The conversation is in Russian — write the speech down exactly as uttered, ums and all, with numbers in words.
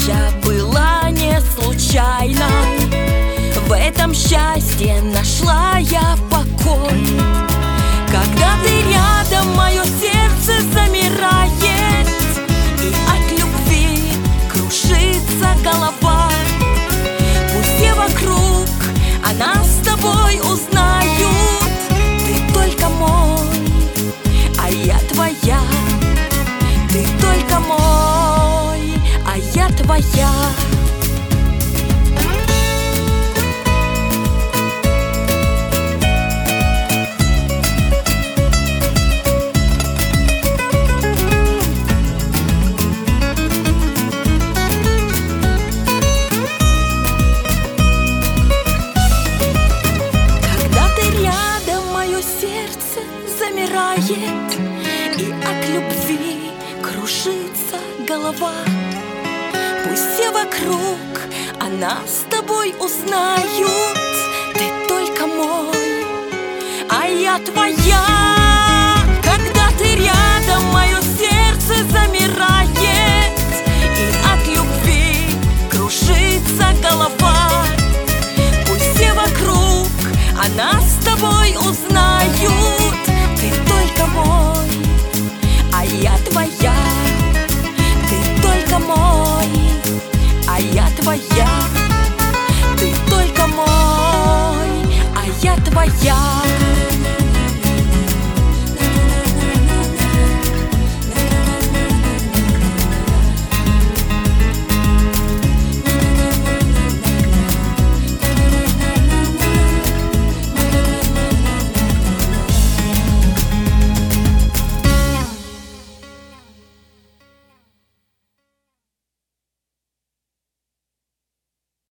встреча была не случайной. В этом счастье нашла я покой. Когда ты рядом, мое сердце замирает, и от любви кружится голова. Пусть все вокруг о нас с тобой узнают. Ты только мой, а я твоя. Ты только мой, а я твоя. Замирает, и от любви кружится голова. Пусть все вокруг о нас с тобой узнают.